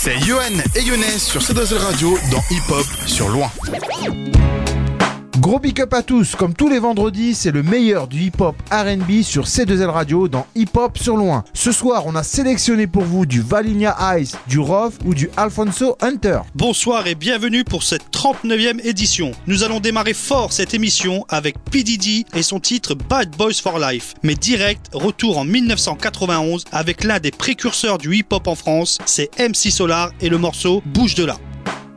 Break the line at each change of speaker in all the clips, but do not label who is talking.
C'est Yoann et Younes sur C2L Radio dans Hip Hop sur Loin.
Gros big up à tous, comme tous les vendredis, c'est le meilleur du hip-hop R&B sur C2L Radio dans Hip Hop sur Loin. Ce soir, on a sélectionné pour vous du Valinia Ice, du Roth ou du Alfonso Hunter.
Bonsoir et bienvenue pour cette 39e édition. Nous allons démarrer fort cette émission avec P. Diddy et son titre Bad Boys for Life. Mais direct, retour en 1991 avec l'un des précurseurs du hip-hop en France, c'est MC Solar et le morceau Bouge de là.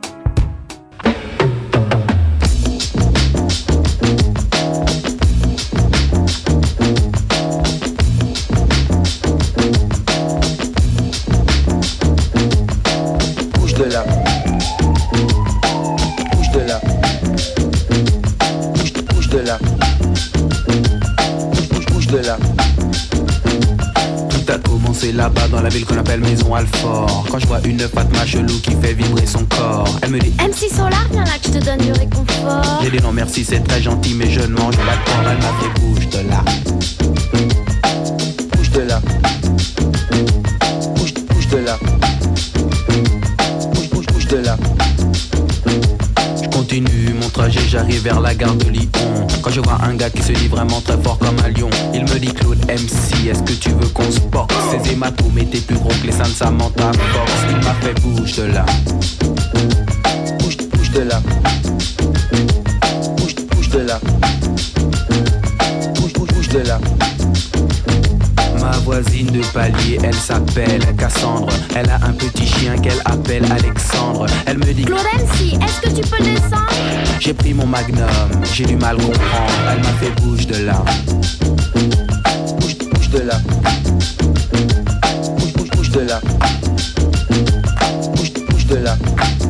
Tout a commencé là-bas dans la ville qu'on appelle Maison Alfort. Quand je vois une Fatma chelou qui fait vibrer son corps, elle me dit
MC Solar, viens là que je te donne du réconfort.
J'ai dit non merci, c'est très gentil mais je ne mange pas de porc. Elle m'a fait bouge de là. Bouge de là. Bouge de là. Bouge de là. Continue mon trajet, j'arrive vers la gare de Lyon. Quand je vois un gars qui se dit vraiment très fort comme un lion, il me dit Claude MC, est-ce que tu veux qu'on se porte? Ces hématomes étaient plus gros que les seins de Samantha Fox. Il m'a fait bouge de là. Bouge de là. Bouge de là. Bouge de là. Ma voisine de palier, elle s'appelle Cassandre. Elle a un petit chien qu'elle appelle Alexandre. Elle me dit
Claude MC, est-ce que tu peux descendre?
J'ai pris mon magnum, j'ai du mal comprendre. Elle m'a fait bouge de là. Bouge de là. Bouge de là. Bouge de là.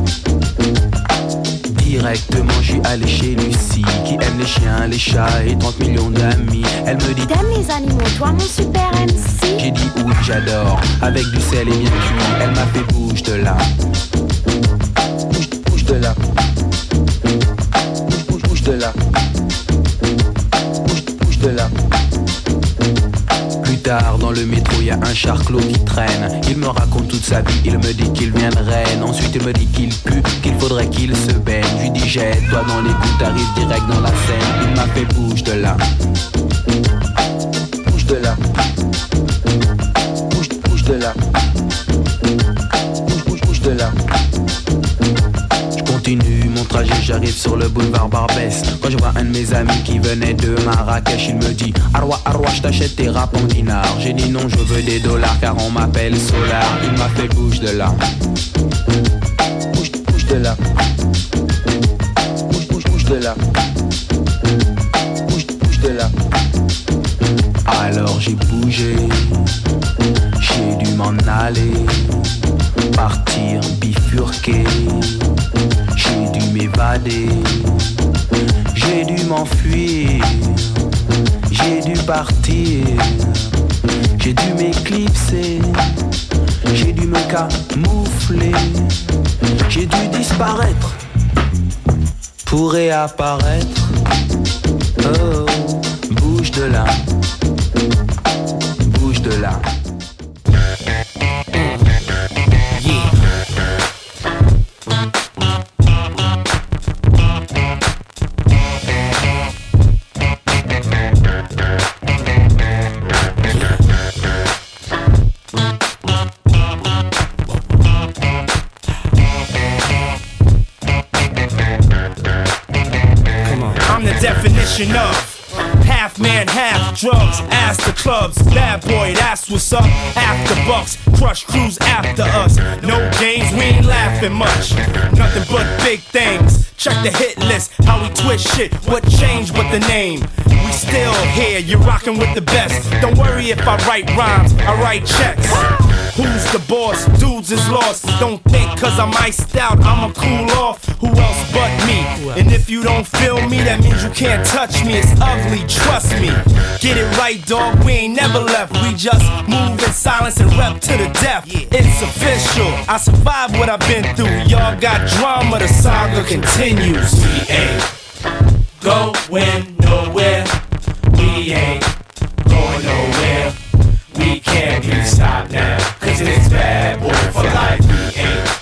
Directement, je suis allé chez Lucie, qui aime les chiens, les chats et 30 millions d'amis. Elle me dit
t'aimes les animaux, toi mon super MC?
J'ai dit oui, j'adore, avec du sel et bien cuit. Elle m'a fait bouge de là. Bouge de là. Bouge de là. Bouge de là. Plus tard dans le métro y'a un charclot qui traîne. Il me raconte toute sa vie, il me dit qu'il vient de Rennes. Ensuite il me dit qu'il pue, qu'il faudrait qu'il se baigne. Je lui dis jette-toi dans les gouttes, t'arrives direct dans la Seine. Il m'a fait bouge de là. Bouge de là. Bouge de là. Bouge de là. Continue mon trajet, j'arrive sur le boulevard Barbès. Quand je vois un de mes amis qui venait de Marrakech, il me dit Arwa, je t'achète tes rap en dinars. J'ai dit non, je veux des dollars car on m'appelle Solar. Il m'a fait bouge de là. Bouge de là. Bouge de là. Bouge de là. Alors j'ai bougé, j'ai dû m'en aller, partir bifurquer. J'ai dû m'évader, j'ai dû m'enfuir, j'ai dû partir, j'ai dû m'éclipser, j'ai dû me camoufler, j'ai dû disparaître pour réapparaître. Oh, bouge de là, bouge de là.
Of half man, half drugs, ass to clubs, bad boy, that's what's up. After bucks, crush crews after us. No games, we ain't laughing much. Nothing but big things. Check the hit list, how we twist shit. What changed but the name? We still here, you're rocking with the best. Don't worry if I write rhymes, I write checks. Who's the boss? Dudes is lost. Don't think cause I'm iced out, I'ma cool off. Who else but me? And if you don't feel me, that means you can't touch me. It's ugly, trust me. Get it right, dog, we ain't never left. We just move in silence and rep to the death. It's official, I survived what I've been through. Y'all got drama, the saga continues. We ain't going nowhere. We ain't going nowhere. We can't be stopped now, cause it's bad boy for life. We ain't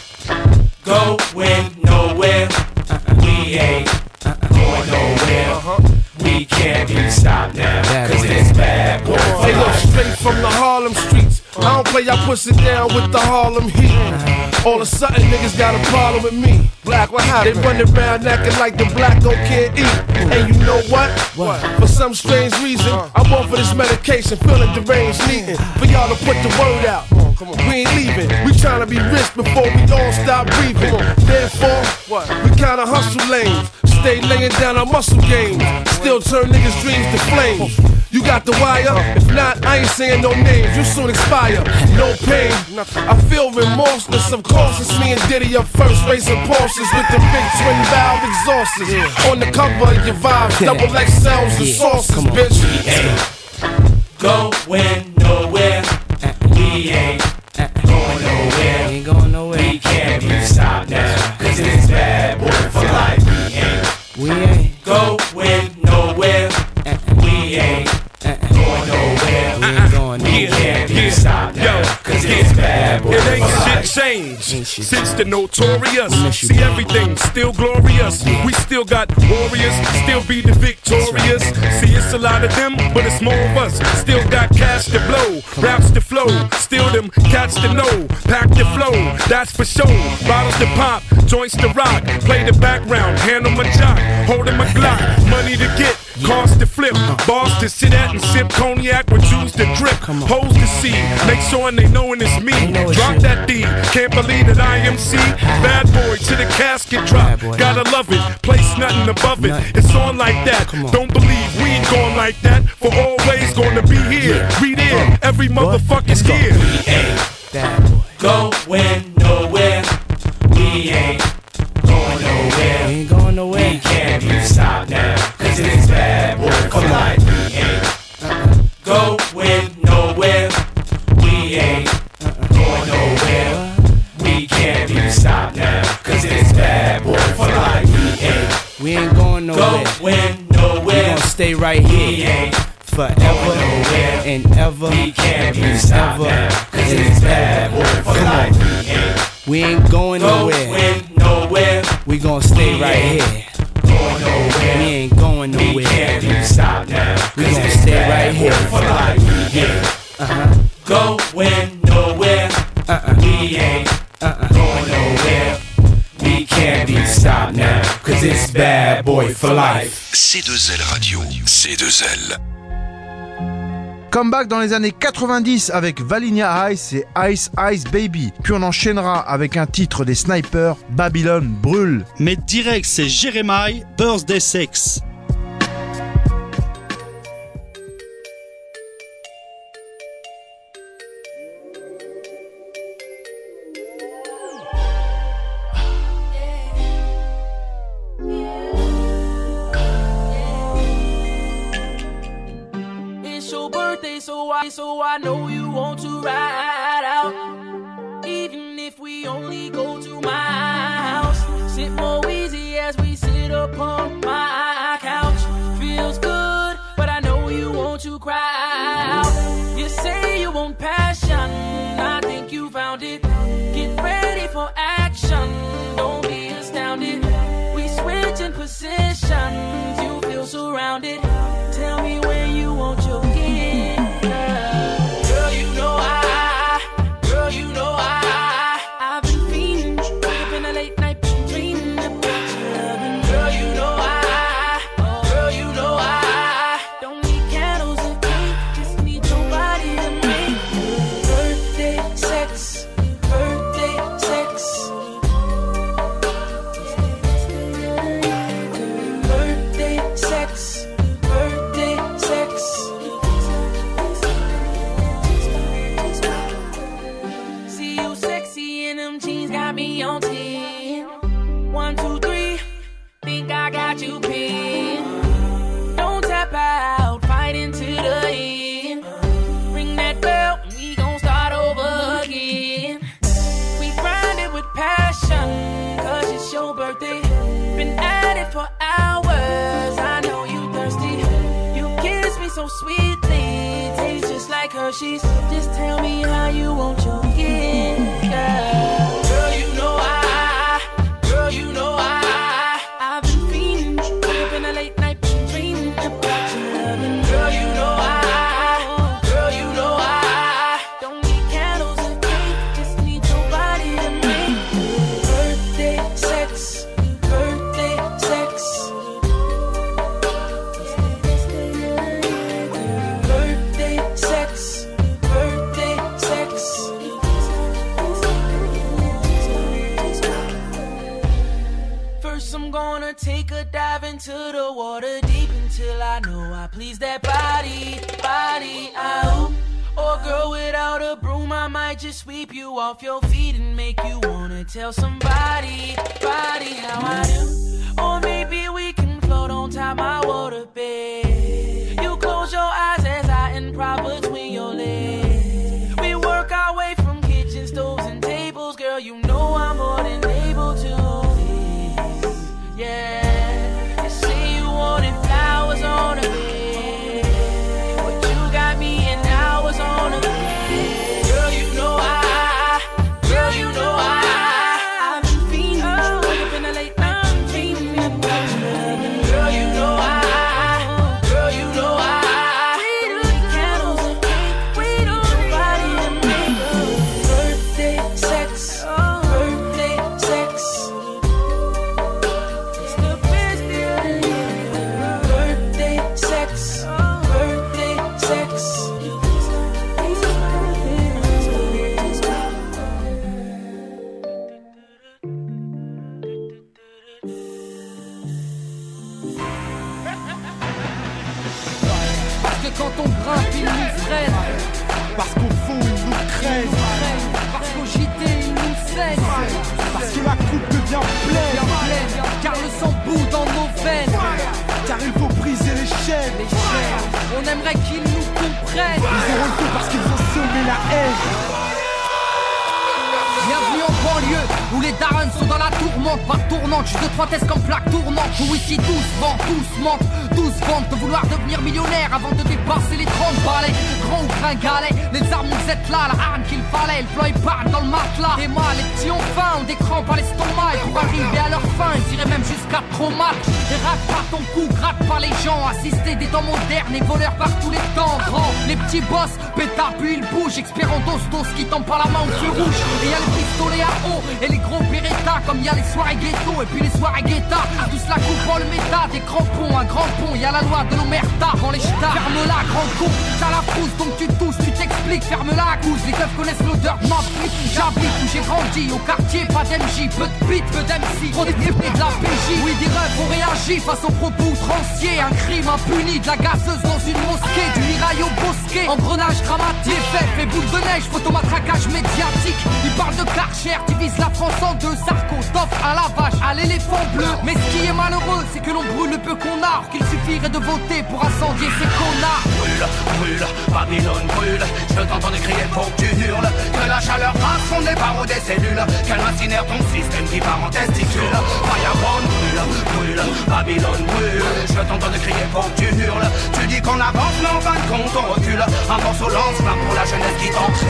push it down with the Harlem Heat. All of a sudden, niggas got a problem with me. Black, what happened? They run around acting like the black don't can't eat. And you know what? For some strange reason, I'm off for this medication, feeling deranged, needing for y'all to put the word out. We ain't leaving. We tryna be rich before we all stop breathing. Therefore, we kinda hustle lanes. Stay laying down our muscle games. Still turn niggas' dreams to flames. You got the wire? If not, I ain't saying no names. You soon expire. No pain. I feel remorseless. Of course, it's me and Diddy up first, racing Porsches with the big twin valve exhausts. On the cover of your vibes, double XLs and sauces, bitch.
We ain't going nowhere. We ain't going nowhere.
We ain't going nowhere.
We can't be stopped now, cause it's bad boy for life. We ain't going nowhere. We ain't going nowhere. We can't be stopped now, cause it's bad boy for life.
It ain't shit changed since the notorious. See, everything's still glorious. We still got warriors, still be the victorious. See, it's a lot of them, but it's more of us. Still got cash to blow, raps to flow. Still them cats to know, pack the flow, that's for sure. Bottles to pop, joints to rock. Play the background, handle my jock, holding my Glock. Money to get, cars to flip, bars to sit at and sip cognac with juice to drip. Hoes to see, make sure they knowin' it's me. Drop that D, can't believe that I MC. Bad boy to the casket drop, gotta love it, place nothing above it. It's on like that, don't believe we ain't going like that. For always gonna be here, we there, every motherfucker's here.
We ain't going nowhere. We ain't going nowhere.
We ain't going nowhere.
We can't be stopped now, cause it's bad boy for life. We ain't going nowhere. We ain't going nowhere. We can't be stopped now, cause it's bad boy for life.
We ain't going nowhere.
Going nowhere.
We gon' stay right here.
We ain't
forever and ever.
We can't be stopped now, cause it's bad boy for life.
We ain't going nowhere. We gon' stay right here.
Going nowhere.
We ain't going nowhere.
We can't be stopped now,
we gon' stay right here
for life. Going nowhere. We ain't going nowhere. We can't be stopped now, cause it's bad boy for life.
C2L Radio, C2L.
Comeback dans les années 90 avec Valinia Ice et Ice Ice Baby. Puis on enchaînera avec un titre des Snipers, Babylone Brûle.
Mais direct, c'est Jeremiah, Birthday Sex.
So I know you want to ride out, even if we only go to my house. Sit more easy as we sit upon my couch. Feels good, but I know you want to cry out. You say you want passion, I think you found it. Get ready for action, don't be astounded. We switch in positions, you feel surrounded. Tell me where you want your gift. I've been feeling, up in the late night, dreaming about your loving. Girl, you know I don't need candles and cake, just need your body to make birthday sex, birthday sex, birthday sex, birthday sex. Got me on 10. 1, 2, 3. Think I got you pinned. Don't tap out, fight into the end. Ring that bell, we gon' start over again. We grind it with passion, cause it's your birthday. Been at it for hours, I know you thirsty. You kiss me so sweetly, tastes just like Hershey's. Just tell me how you want your gift, girl. I've been feeling, up in the late night, dreaming about your loving. Girl, you know I don't need candles and wanna take a dive into the water deep until I know I please that body, out. Or girl, without a broom, I might just sweep you off your feet and make you wanna tell somebody, how I do. Or maybe we can float on top my waterbed. You close your eyes as I improv between your legs. We work our way from kitchen stoves and tables, girl, you know I'm more than able to. Yeah, you say you wanted flowers on a bed, but you got me in hours on a bed. Girl, you know I've been fiending. Wake up in the late night, I'm dreaming of loving. Girl, you know we do the candles and cake, we do nobody to make up. Birthday sex, birthday sex. It's the best day of the year. Birthday sex, birthday sex.
Parce que quand on grimpe, ils nous freinent.
Parce qu'au fond, ils nous craignent.
Parce qu'au JT, ils nous saignent.
Parce que la coupe devient pleine.
Car le sang bout dans nos veines.
Car il faut briser les chaînes.
On aimerait qu'ils nous comprennent.
Ils auront le feu parce qu'ils ont semé la haine.
Bienvenue en banlieue, où les darons sont dans la tourmente, pas tournante, juste de 3 tests comme plaque tournante. Où ici tous vendent, tous mentent, tous vendent de vouloir devenir millionnaire avant de dépasser les 30 balais. Grand ou gringalet, les armes nous êtes là, la arme qu'il fallait, le plan épargne dans le matelas. Et moi, les petits ont faim, ont des crampes à l'estomac, et pour arriver à leur fin, ils iraient même jusqu'à trop mal. Et rate pas ton cou, gratte pas les gens, assistés des temps modernes et voleurs par tous les temps. Grand, les petits boss, pétard puis ils bougent, experts en dos qui tombent par la main au feu rouge. Et y'a les pistolets à eau et les gros Beretta, comme y'a les soirées ghetto et puis les soirées guetta. Tous la coupe en le méta, des crampons, un grand pont, y'a la loi de l'omerta. Dans les ch'tas, ferme-la, grand con, t'as la frousse donc tu tousses, tu t'expliques, ferme-la à cause. Les keufs connaissent l'odeur de ma flic, j'habite où j'ai grandi, au quartier, pas d'MJ, peu de beat, peu d'MC, trop d'équipés de la PJ. Oui, des refs ont réagi face aux propos outranciers, un crime impuni, de la gazeuse dans une mosquée, du mirail au bosquet, engrenage dramatique, fait boule de neige, photomatraquage médiatique. Ils parlent de Karcher, divise la France en deux, Sarko, Toff à la vache, à l'éléphant bleu. Mais ce qui est malheureux, c'est que l'on brûle le peu qu'on a, qu'il suffirait de voter pour incendier ces connards.
Brûle, brûle, Babylone brûle, je t'entends crier, faut que tu hurles, que la chaleur brasse son barreaux des cellules, qu'elle incinère ton système qui part en testicule. Fireball brûle, brûle, Babylone brûle, je t'entends crier, faut que tu hurles, tu dis qu'on avance mais en fin de compte on recule, un morceau lance-flamme pour la jeunesse qui tente.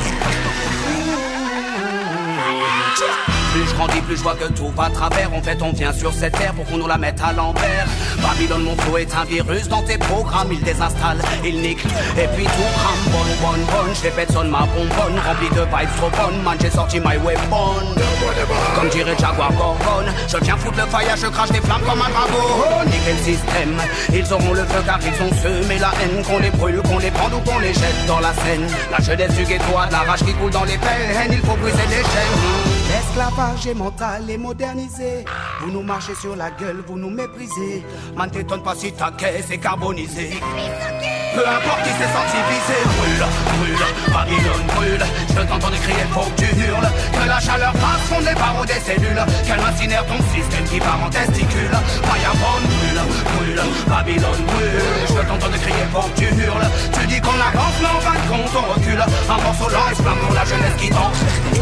Plus je grandis, plus je vois que tout va à travers. En fait, on vient sur cette terre pour qu'on nous la mette à l'envers. Babylone, mon flow est un virus dans tes programmes. Il désinstalle, il nique, et puis tout crame. Bonne, je répète, sonne ma bonbonne. Rempli de vibes trop bonnes, man, j'ai sorti my weapon. Comme dirait Jaguar Gorgon, je viens foutre le faillage, je crache des flammes comme un dragon. Niquer le système, ils auront le feu car ils ont semé la haine. Qu'on les brûle, qu'on les prend ou qu'on les jette dans la Seine. La jeunesse du ghetto a de la rage qui coule dans les veines. Il faut briser les chaînes. L'esclavage est mental et modernisé. Vous nous marchez sur la gueule, vous nous méprisez. Man, t'étonne pas si ta caisse est carbonisée. Peu importe qui s'est senti visé. Brûle, brûle, Babylone brûle. Je t'entends crier, faut que tu hurles. Que la chaleur passe, fond les barreaux des cellules. Qu'elle incinère ton système qui part en testicule. Fireball brûle, brûle, Babylone brûle. Je t'entends crier, faut que tu hurles. Tu dis qu'on avance, mais en fin de compte on recule. Un morceau lance-flamme pour la jeunesse qui danse.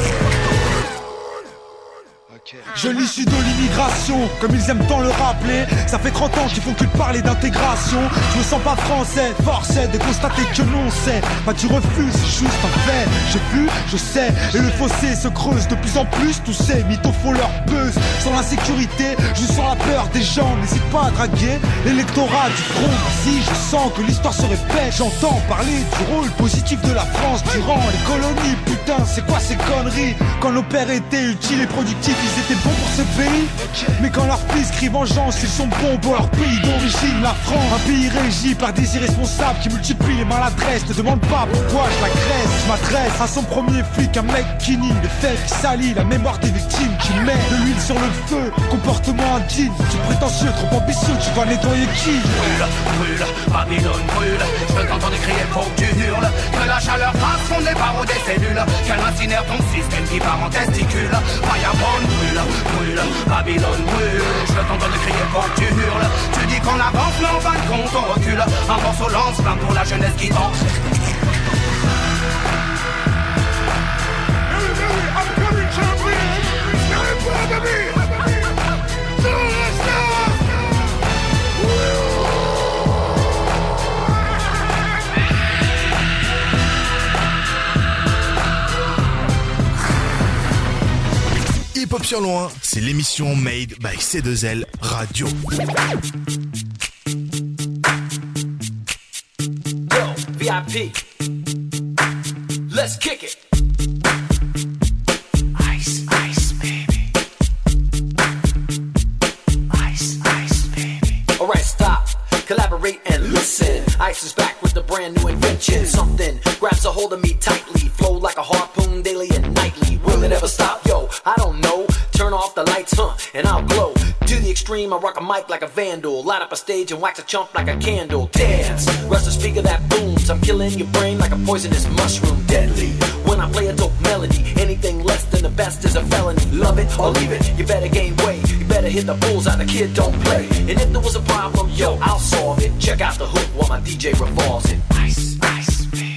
Je l'issue de l'immigration, comme ils aiment tant le rappeler. Ça fait 30 ans qu'ils font que de parler d'intégration. Je me sens pas français, forcé de constater que non c'est. Bah tu refuses, c'est juste un fait. J'ai vu, je sais, et le fossé se creuse de plus en plus. Tous ces mythos font leur buzz. Sans l'insécurité, je sens la peur des gens. N'hésite pas à draguer l'électorat du front. Si je sens que l'histoire se répète, j'entends parler du rôle positif de la France durant les colonies. Putain, c'est quoi ces conneries? Quand nos pères étaient utiles et productifs, ils
ils étaient bons pour ce pays. Mais quand leurs fils crient vengeance, ils sont bons pour leur pays d'origine, la France. Un pays régi par des irresponsables qui multiplient les maladresses. Ne demande pas pourquoi je l'agresse. Je m'adresse à son premier flic, un mec qui nie le fait qui salit la mémoire des victimes, qui met de l'huile sur le feu. Comportement indigne, tu prétentieux, trop ambitieux, tu vas nettoyer qui?
Brûle, brûle, Babylone brûle. Je veux t'entendre crier, faut que tu hurles. Que la chaleur transforme les barreaux des cellules. Qu'elle incinère ton système qui part en testicule. Firebone brûle, brûle, Babylone brûle. Je veux t'entendre crier, faut que tu hurles. Tu dis qu'on avance, mais en fin de compte on recule. Un morceau lance-flamme pour la jeunesse qui danse.
Hip Hop sur loin, c'est l'émission made by C2L Radio.
Yo, VIP, let's kick it. Ice, ice, baby. Ice, ice, baby. Alright, stop, collaborate and listen. Ice is back with a brand new invention. Something grabs a hold of me tightly, flow like a harpoon daily and nightly. Will it ever stop? Yo, I don't know. Turn off the lights, and I'll glow. To the extreme, I rock a mic like a vandal. Light up a stage and wax a chump like a candle. Dance, rush the speaker that booms. I'm killing your brain like a poisonous mushroom. Deadly, when I play a dope melody. Anything less than the best is a felony. Love it or leave it, you better gain weight. You better hit the bullseye, the kid don't play. And if there was a problem, yo, I'll solve it. Check out the hook while my DJ revolves it. Ice, ice, baby.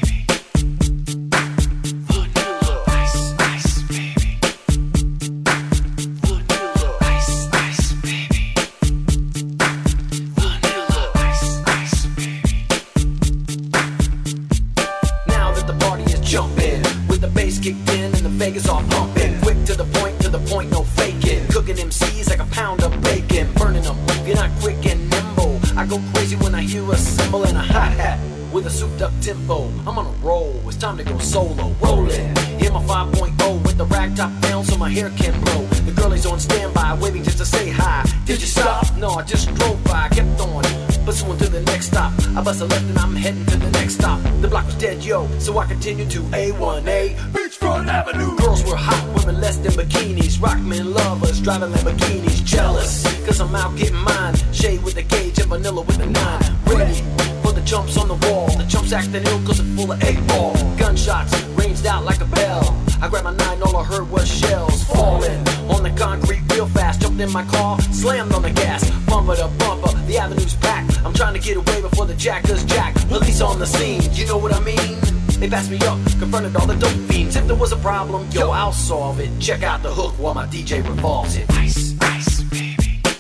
Kicked in and the Vegas all pumping. Quick to the point, no faking. Cooking MCs like a pound of bacon. Burning them, you're not quick and nimble. I go crazy when I hear a cymbal and a hi-hat with a souped up tempo. I'm on a roll, it's time to go solo. Rolling, hit my 5.0 with the rag top down so my hair can blow. The girlie's on standby, waiting just to say hi. Did you stop? No, I just drove by, kept on pursuing to the next stop. I bust a left and I'm heading to the next stop. The block was dead, yo, so I continued to A1A Beachfront Avenue. Girls were hot, women less than bikinis. Rockmen lovers, driving Lamborghinis. Jealous, cause I'm out getting mine. Shade with the gauge and vanilla with the 9. Ready for the jumps on the wall. The chumps acting ill cause it's full of 8-ball. Gunshots ranged out like a bell. I grabbed my 9, all I heard was shells falling on the concrete real fast. Jumped in my car, slammed on the gas. Bumper to bumper, the avenue's packed. I'm trying to get away before the jackers jack. Police on the scene, you know what I mean? They passed me up, confronted all the dope fiends. If there was a problem, yo, I'll solve it. Check out the hook while my DJ revolves it. Ice, ice, baby.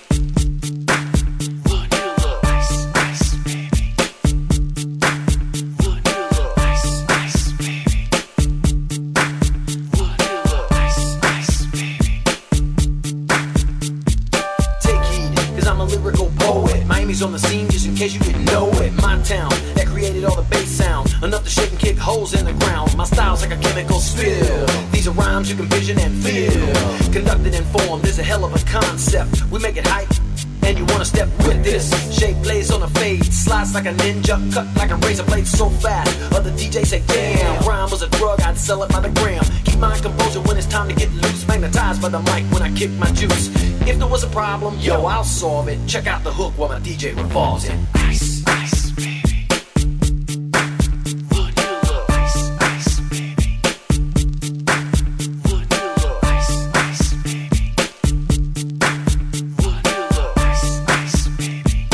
On the scene, just in case you didn't know it. My town that created all the bass sound, enough to shake and kick holes in the ground. My style's like a chemical spill. These are rhymes you can vision and feel. Conducted and formed is a hell of a concept. We make it hype, and you wanna step with this. Shape plays on a fade, slice like a ninja, cut like a razor blade so fast. Other DJs say, damn, rhyme was a drug, I'd sell it by the gram. Keep my composure when it's time to get loose. Magnetized by the mic when I kick my juice. If there was a problem, yo, I'll solve it. Check out the hook while my DJ revolves it. Ice, ice, baby. Vanilla. Ice, ice, baby. Vanilla. Ice, ice, baby. Vanilla. Ice, ice, baby.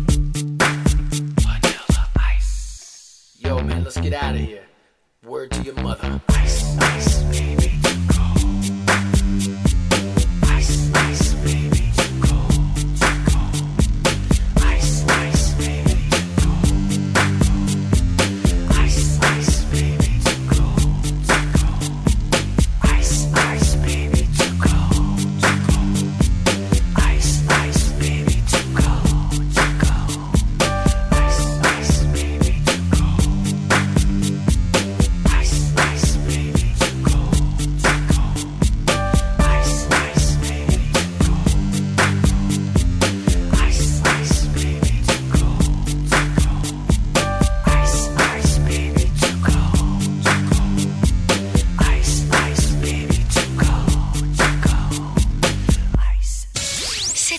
Vanilla ice. Yo, man, let's get out of here. Word to your mother. Ice, ice, baby. Ice, ice, baby. Ice, ice, baby.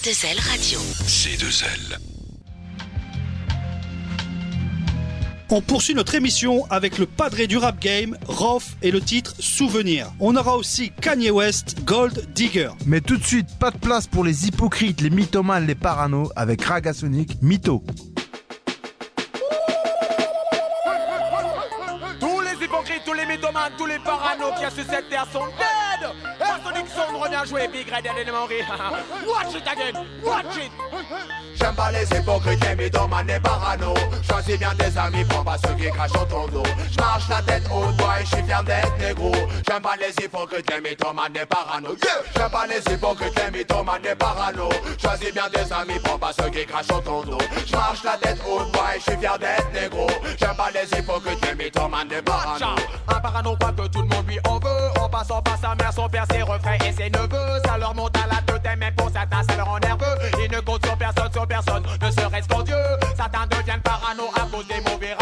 C2L Radio.
C2L.
On poursuit notre émission avec le padré du rap game, Rof, et le titre Souvenir. On aura aussi Kanye West, Gold Digger.
Mais tout de suite, pas de place pour les hypocrites, les mythomanes, les paranos, avec Raga Sonic, Mytho.
Tous les hypocrites, tous les mythomanes, tous les paranos qui a sur cette terre sont dead. Sonic Sound revient jouer Big Red and Memory. Watch it again, watch it.
J'aime pas les hypocrites, les mythomanes, les parano. Choisis bien tes amis, prends pas ceux qui crachent sur ton dos. J'marche la tête haute, boy, j'suis fier d'être négro. J'aime pas les hypocrites, les mythomanes, les parano. J'aime pas les hypocrites, les mythomanes, les parano. Choisis bien tes amis, prends pas ceux qui crachent sur ton dos. J'marche la tête haute, boy, j'suis fier d'être négro. J'aime pas les hypocrites, les mythomanes, les parano.
Un parano croit que tout le monde lui en veut. En passant par sa mère, son père, ses refrains et ses neveux. Ça leur monte à la tête et même pour certains ça leur rend nerveux. Ils ne comptent sur personne, ne serait-ce qu'en Dieu. Certains deviennent parano à cause des mauvais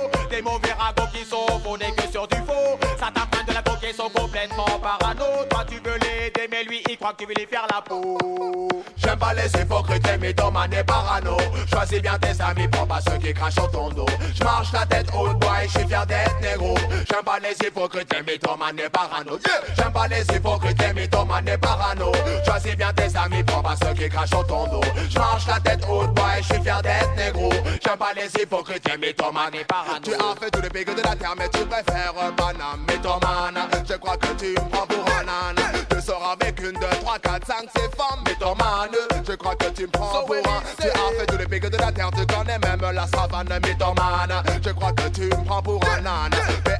ragots qui sont fondés que sur du faux. Certains prennent de la coke et sont complètement parano. Toi tu veux l'aider mais lui il croit que tu veux lui faire la peau.
J'aime pas les hypocrites, les mythomanes, les parano. Choisis bien tes amis, prends pas ceux qui crachent sur ton dos. J'marche la tête haute, boy, j'suis fier d'être négro. J'aime pas les hypocrites, les mythomanes, les parano. J'aime pas les hypocrites, les mythomanes, les parano. Choisis bien tes amis, prends pas ceux qui crachent sur ton dos. J'marche la tête haute, boy, j'suis fier d'être négro. J'aime pas les hypocrites, les mythomanes, les parano. Tu as fait tous les pays de la terre, mais tu préfères Paname, mythomane. Je crois que tu me prends pour un âne. Tu sors avec une, deux, trois, quatre, cinq, ces femmes, mythomane. Je crois que tu me prends pour un. Tu as fait tous les pays de la terre, tu connais même la savane, mythomane. Je crois que tu me prends pour un âne.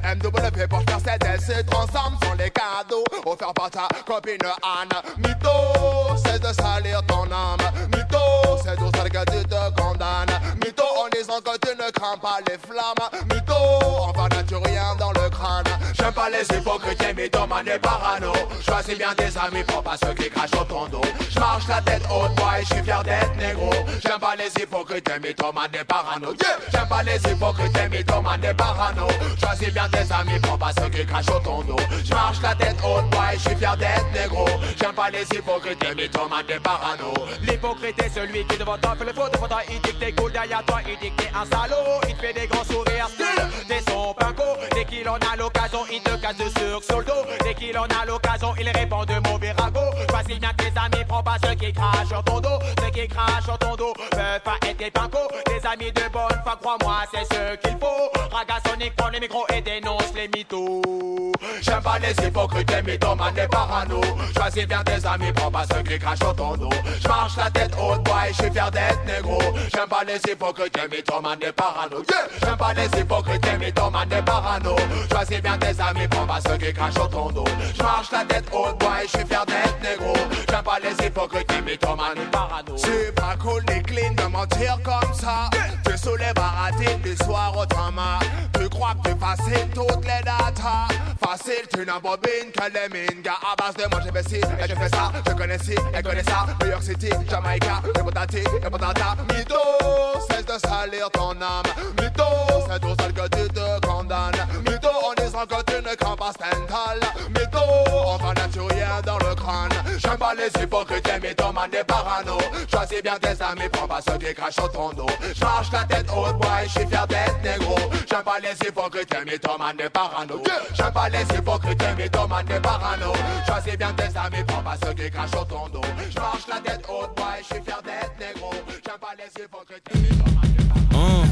BMW, Porsche, Mercedes, se transforment sont les cadeaux offerts par ta copine Anne. Mytho, c'est de salir ton âme. Mytho, c'est pour ça que tu te condamnes. Mytho, en disant que tu ne crains pas les flammes. Mytho, enfin n'as-tu rien dans le crâne. J'aime pas les hypocrites, les mythomanes et parano. Choisis bien tes amis, prends pas ceux qui crachent sur ton dos. J'marche la tête haute, boy, j'suis fier d'être négro. J'aime pas les hypocrites, les mythomanes et parano. J'aime pas les hypocrites, les mythomanes et parano. Choisis bien tes amis, prends pas ceux qui crachent sur ton dos. J'marche la tête haute, boy, j'suis fier d'être négro. J'aime pas les hypocrites, les mythomanes et parano.
L'hypocrite est celui qui devant toi fait le faux, devant toi il dit que t'es cool, derrière toi il dit que t'es un salaud. Il te fait des grands sourires, t'es son pinko. Dès qu'il en a l'occasion, il te casse de sucre sur le dos. Dès qu'il en a l'occasion, il répand de mauvais ragots. Choisis bien tes amis, prends pas ceux qui crachent sur ton dos. Ceux qui crachent sur ton dos peuvent pas être des pincos. Des amis de bonne foi, crois-moi, c'est ce qu'il faut. Raga Sonic prend les micros et dénonce les mythos.
J'aime pas les hypocrites, les mythomanes, les parano. Choisis bien tes amis, prends pas ceux qui crachent sur ton dos. J'marche la tête haute, boy, j'suis fier d'être négro. J'aime pas les hypocrites, les mythomanes, les parano. J'aime pas les hypocrites, les mythomanes, les parano. Choisis bien tes amis, prends pas ceux qui crachent sur ton dos. J'marche la tête haute, boy, j'suis fier d'être négro. J'aime pas les hypocrites, les mythomanes, les parano. C'est pas cool ni clean de mentir comme ça. Tu soulèves baratine du soir au trauma. Tu crois que tu fascines toutes les datas. Facile, tu n'embobines que les mines. Gars, à base de moi j'ai fait ci et je fais ça. Je connais ci et connais ça. New York City, Jamaica, les potati, les potata. Mytho, cesse de salir ton âme. Mytho, c'est tout seul que tu te condamnes. Mytho, en disant que tu ne crains pas Stendhal. Mytho, enfin n'as-tu rien dans le crâne. J'aime pas les hypocrites, les mythomanes, les parano. Choisis bien tes amis, prends pas ceux qui crachent sur ton dos. J'marche la tête haute, boy, j'suis fier d'être négro. J'aime pas les hypocrites, les mythomanes, les parano. J'aime pas les hypocrites, les mythomanes, les parano. Choisis bien tes amis, prends pas ceux qui crachent sur ton dos. J'marche la tête haute, boy, j'suis fier d'être négro. J'aime pas les hypocrites, les mythomanes, les parano.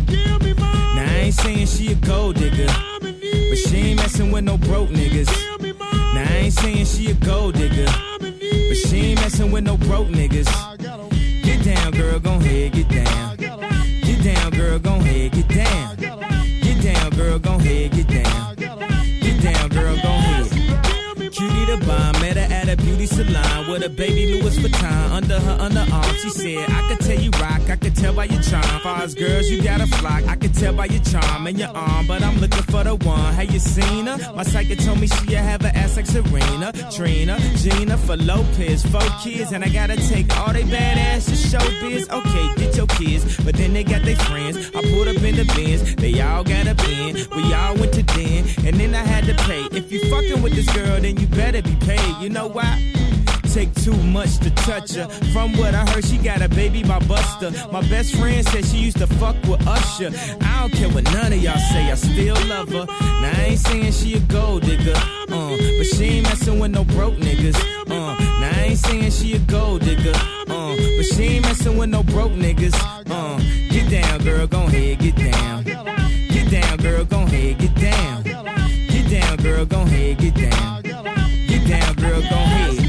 Now I ain't saying she a gold digger, but she ain't messing with no broke niggas. Now I ain't saying she a gold digger, but she ain't messing with no broke niggas. Get down, girl, gon' head, get down. Get down, girl, gon' head, get down. Get down, girl, gon' head, get down. Get down, girl, gon' head. Cutie the bomb, met her at a beauty salon with a baby Louis Vuitton under her underarm. She said, I could tell you rock, I could tell by your charm. Far as girls, you got a flock, I could tell by your charm and your arm, but I'm looking for the one. Have you seen her? My psychic told me she'll have an ass like Serena, Trina, Gina for Lopez, 4 kids, and I gotta take all they badass to showbiz. Okay, get your kids, but then they got their friends. I pulled up in the Benz, they all got a bin. We all went to den, and then I had to pay. If you fucking with this girl, then you better be paid. You know why? take too much to touch her. From what I heard, she got a baby by Buster. My best friend said she used to fuck with Usher. I don't care what none of y'all say, I still love her. Now I ain't saying she a gold digger, but she ain't messing with no broke niggas. Now I ain't saying she a gold digger, but she ain't messing with no broke niggas. Get down, girl, gon' head, get down. Get down, girl, gon' head, get down. Get down, girl, gon' head, get down. Get down, girl, gon' head.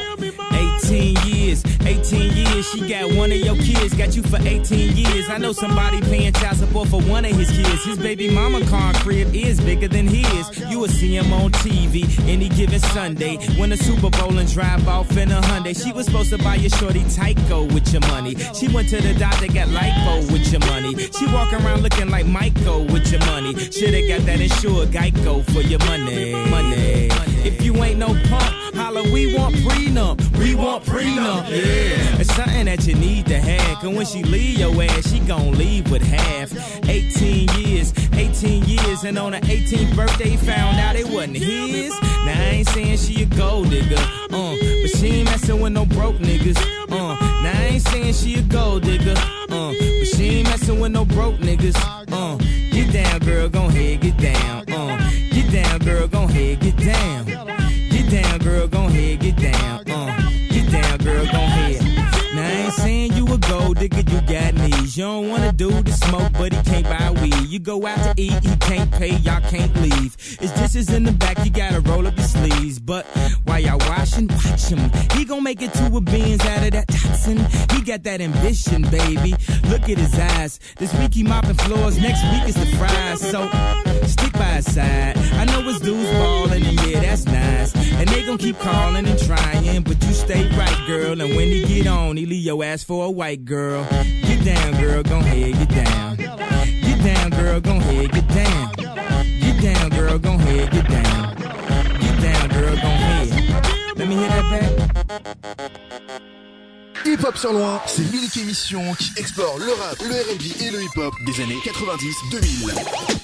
18 years, she got one of your kids, got you for 18 years. I know somebody paying child support for one of his kids. His baby mama car crib is bigger than his. You will see him on TV any given Sunday. Win the Super Bowl and drive off in a Hyundai. She was supposed to buy your shorty Tyco with your money. She went to the doctor, got lipo with your money. She walk around looking like Michael with your money. Shoulda got that insured Geico for your money. Money. If you ain't no punk, holla, we want prenup. We want prenup, yeah. It's something that you need to have. Cause when she leave your ass, she gon' leave with half. 18 years, and on her 18th birthday, found out it wasn't his. Now I ain't saying she a gold digger, but she ain't messing with no broke niggas. Now I ain't saying she a gold digger, but she ain't messing with no broke niggas. Get down, girl, gon' head, get down. Get down, girl, gon' head, get down. Get down, girl, gon' head, get down. Get down, girl, gon' head. Now I ain't saying you a gold digger, you got knees. You don't want a dude to smoke, but he can't buy weed. You go out to eat, he can't pay, y'all can't leave. His dishes in the back, you gotta roll up your sleeves. But while y'all washing, watch him. He gon' make it to a beans out of that toxin. He got that ambition, baby. Look at his eyes. This week he mopping floors, next week is the fries. So stick by his side. I know his dudes ballin', and yeah, that's nice. And they gon' keep calling and trying, but you stay right, girl. And when he get on, he leave your ass for a white girl. Get down, girl, gon' head, get down. Get down, girl, gon' head, get down. Get down, girl, gon' head, get down. Get down, girl, gon' head. Let me hear that back.
Hip Hop sur loin, c'est l'unique émission qui explore le rap, le R&B et le hip hop des années 90-2000.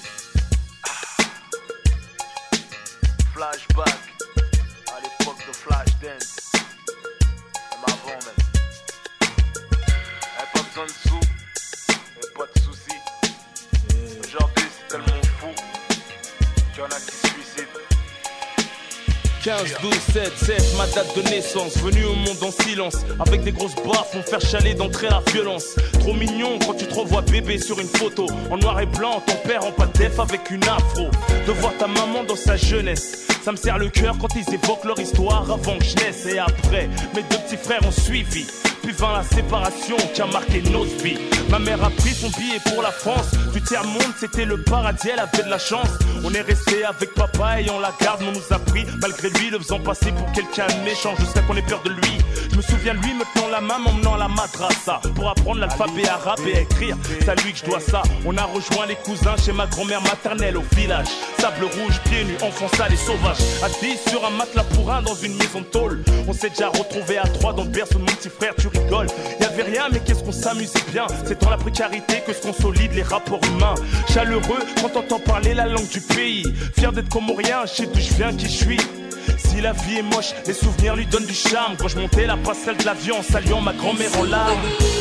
Flashback, à l'époque de Flashdance, même avant même. Y'a pas besoin de sous, y'a pas de soucis. Aujourd'hui c'est tellement fou qu'il y en a qui se suicident.
15, 12, 7, 7, ma date de naissance. Venu au monde en silence, avec des grosses baffes, on faire chaler d'entrer la violence. Trop mignon quand tu te revois bébé sur une photo. En noir et blanc, ton père en pâte def avec une afro. De voir ta maman dans sa jeunesse, ça me serre le cœur quand ils évoquent leur histoire avant que je naisse. Et après, mes deux petits frères ont suivi. Puis vint la séparation qui a marqué nos vies. Ma mère a pris son billet pour la France. Du tiers-monde, c'était le paradis, elle avait de la chance. On est resté avec papa et on la garde, mais on nous a pris. Malgré lui, le faisant passer pour quelqu'un de méchant, jusqu'à qu'on ait peur de lui. Je me souviens de lui me tenant la main, m'emmenant à la madrasa pour apprendre l'alphabet arabe et écrire. C'est à lui que je dois ça. On a rejoint les cousins chez ma grand-mère maternelle au village. Sable rouge, pieds nus, enfants sales et sauvages. Assis sur un matelas pour un dans une maison de tôle. On s'est déjà retrouvés à trois dans le berceau de mon petit frère, tu rigoles. Y'avait rien, mais qu'est-ce qu'on s'amusait bien. C'est dans la précarité que se consolident les rapports humains. Chaleureux quand t'entends parler la langue du pays. Fier d'être comorien, je sais d'où je viens, qui je suis. Si la vie est moche, les souvenirs lui donnent du charme. Quand je montais la passerelle de l'avion en saluant ma grand-mère en larmes.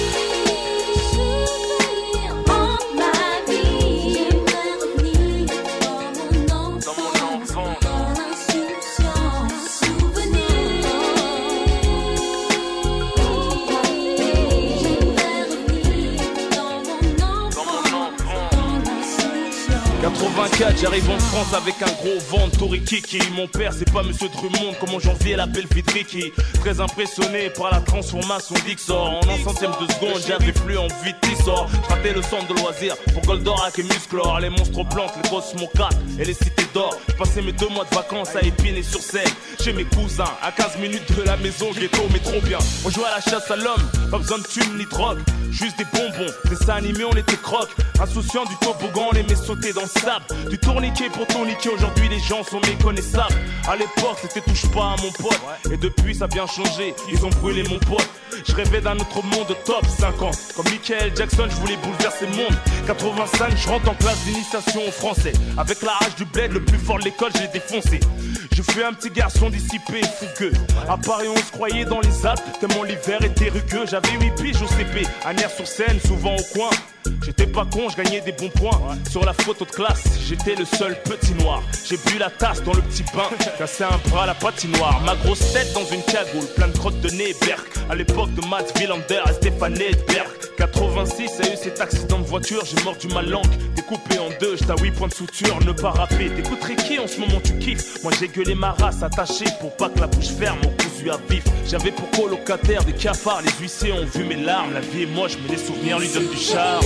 J'arrive en France avec un gros vent de Torikiki. Mon père c'est pas monsieur Drummond, comment j'enviais la belle Vidriki. Très impressionné par la transformation d'Ixor. En un centième de seconde j'avais plus envie de Tissor. J'ratais le centre de loisirs pour Goldorak et Musclor. Les monstres plantes, les grosses mocates et les cités d'or. J'ai passé mes 2 mois de vacances à Épinay-sur-Seine chez mes cousins, à 15 minutes de la maison, ghetto mais trop bien. On jouait à la chasse à l'homme, pas besoin de thunes ni drogue. Juste des bonbons, dessins animés on était croque. Insouciant du toboggan, on aimait sauter dans le sable. Du tourniquet pour tourniquet, aujourd'hui les gens sont méconnaissables. À l'époque c'était touche pas à mon pote. Et depuis ça a bien changé, ils ont brûlé mon pote. Je rêvais d'un autre monde top 50. Comme Michael Jackson, je voulais bouleverser le monde. 85, je rentre en classe d'initiation au français. Avec la hache du bled, le plus fort de l'école, je l'ai défoncé. Je fus un petit garçon dissipé et fougueux. À Paris, on se croyait dans les Alpes, tellement l'hiver était rugueux. J'avais 8 piges au CP, à Nières-sur-Seine, souvent au coin. J'étais pas con, je gagnais des bons points. Sur la photo de classe, j'étais le seul petit noir. J'ai bu la tasse dans le petit bain, cassé un bras à la patinoire. Ma grosse tête dans une cagoule, plein de crottes de nez, Berck. À l'époque de Matt Wielander et Stéphane Edberg. 86, a eu cet accident de voiture, j'ai mordu ma langue. Découpé en deux, j't'ai 8 points de suture, ne pas rapper. T'écouterais qui en ce moment tu kiffes? Moi j'ai gueulé ma race attachée pour pas que la bouche ferme, au cousu à vif. J'avais pour colocataire des cafards, les huissiers ont vu mes larmes. La vie est moche, mais les souvenirs lui donnent du charme.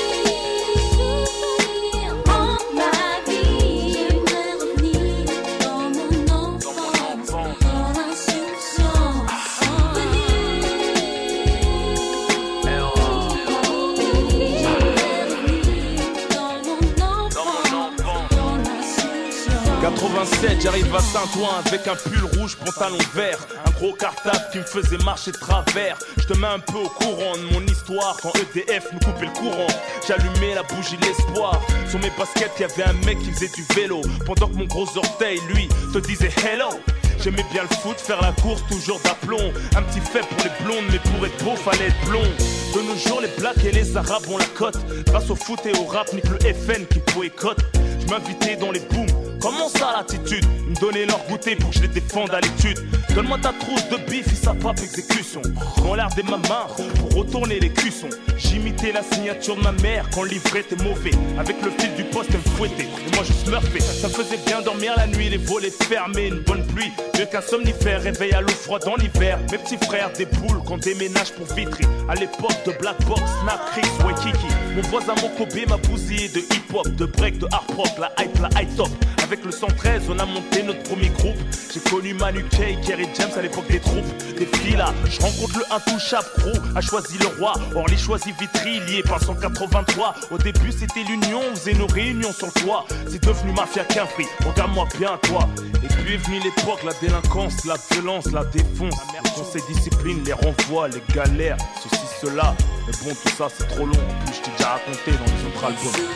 J'arrive à Saint-Ouen avec un pull rouge, pantalon vert, un gros cartable qui me faisait marcher de travers. Je te mets un peu au courant de mon histoire quand EDF me coupait le courant. J'allumais la bougie de l'espoir. Sur mes baskets, y avait un mec qui faisait du vélo, pendant que mon gros orteil, lui, te disait hello. J'aimais bien le foot, faire la course, toujours d'aplomb. Un petit fait pour les blondes, mais pour être beau, fallait être blond. De nos jours, les blacks et les arabes ont la cote. Grâce au foot et au rap, nique le FN qui boycotte. Je m'invitais dans les booms. Comment ça l'attitude? Ils me donnaient leur goûter pour que je les défende à l'étude. Donne-moi ta trousse de bif, il s'appape exécution. Dans l'air des ma main pour retourner les cuissons. J'imitais la signature de ma mère quand le livret était mauvais. Avec le fil du poste, elle me fouettait. Et moi je smurfais. Ça me faisait bien dormir la nuit, les volets fermés, une bonne pluie. Mieux qu'un somnifère, réveil à l'eau froide dans l'hiver. Mes petits frères déboulent qu'on déménage pour Vitry. À l'époque de Black Box, Snap, Chris, Waikiki. Mon voisin Mokobé m'a bousillé de hip-hop, de break, de hard rock, la high top. Avec le 113, on a monté notre premier groupe. J'ai connu Manu Kay, Kerry James à l'époque des troupes. Des filas, je rencontre le intouchable Crew, a choisi le roi. Orly choisit Vitry, lié par 183. Au début c'était l'union, on faisait nos réunions sur le toit. C'est devenu mafia qu'un prix, regarde-moi bien toi. Et puis est venue l'époque, la délinquance, la violence, la défonce. Le conseil discipline, les renvois, les galères, ceci, cela. Mais bon, tout ça c'est trop long, en plus je t'ai déjà raconté dans les autres albums.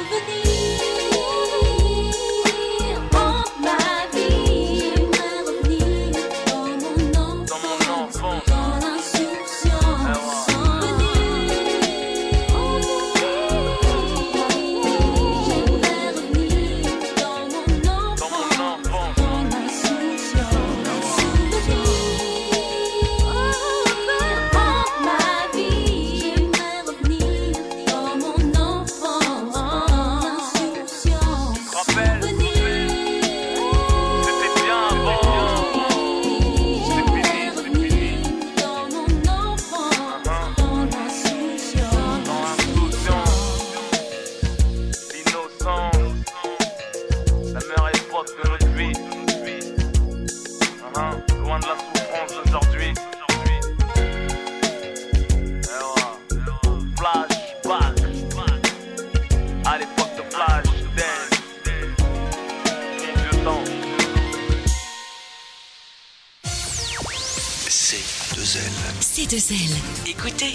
C2L.
Écoutez.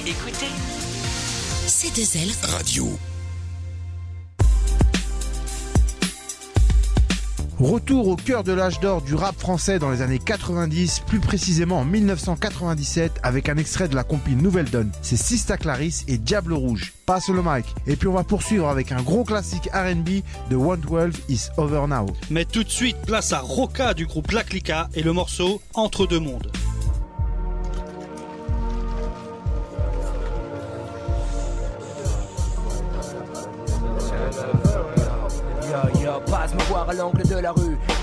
C2L
Radio.
Retour au cœur de l'âge d'or du rap français dans les années 90, plus précisément en 1997, avec un extrait de la compile Nouvelle Donne. C'est Sista Clarisse et Diable Rouge. Passe le mic. Et puis on va poursuivre avec un gros classique R&B de 112 Is Over Now.
Mais tout de suite, place à Roca du groupe La Clica et le morceau Entre deux mondes.
Passe me voir à l'angle de la rue.